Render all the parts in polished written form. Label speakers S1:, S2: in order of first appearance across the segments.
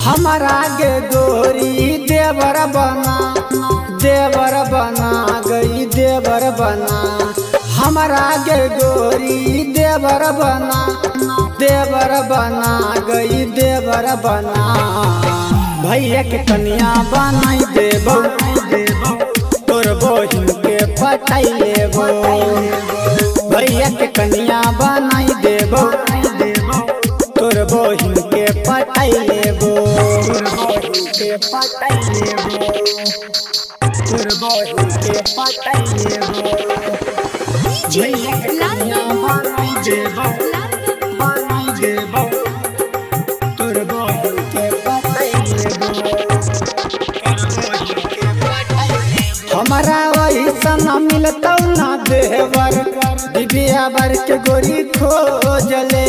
S1: हमारा गे गोरी देवर बना गई देवर बना। हमारा गे गोरी देवर बना गई देवर बना। भैया के कन्या बनाई देबो तोर बहिन के पटाई लेबो। भैया के कन्या बनाई देबो तोर बहिन के पटाई लेबो। तोर बहिन के पटाई लेबो तोर बहिन के पटाई लेबो। भैया के कन्या बनाई देबो तोर बहिन के पटाई लेबो। हमारा वैसा न मिलता ना देवर दिव्या बर के गोरी खोजले।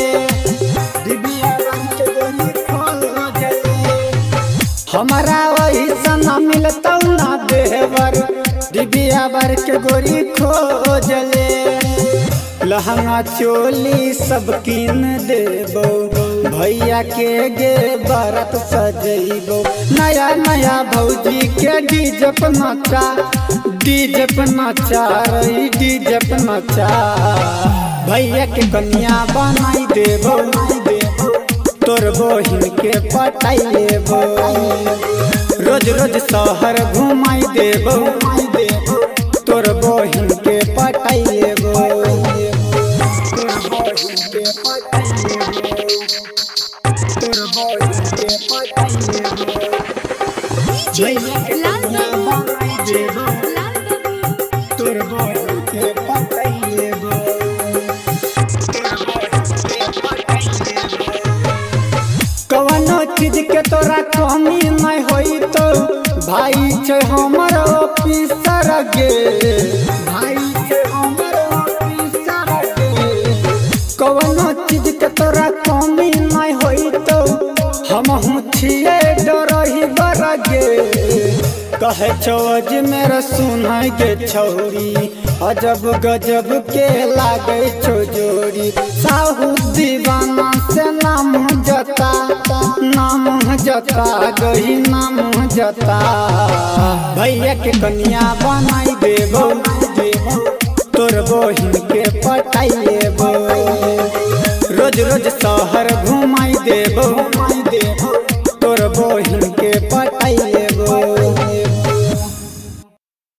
S1: हमारा वैसा न मिलता ना देवर दिव्या बर के गोरी खोजले। लहंगा चोली सब कीन देबो भैया के गे बारात सजैबो। नया भौजी के डीजे पे नचा भैया के कन्या बनाई देबो तोर बहिन के पटाई लेबो। रोज शहर घुमाई देबो तोर बहिन के पटाई लेबो। तोर बहिन के पटाई लेबो भैया के कन्या बनाई देबो तोर बहिन के पटाई लेबो। कवनो चीज के तोरा कमी नहीं होई तो भाई छे हमर ऑफिसर गे। कवनो चीज के तोरा कमी नहीं होई तो हमहू छिए डरही बर गे। कहे छो अजमेर सुनाई गे छौरी अजब गजब के लागे छो जोड़ी। साहू दीवाना से नाम जता गही नाम जता। भैया के कन्या बनाई देबो तोर बहिन के पटाई लेबो। रोज शहर घुमाई देबो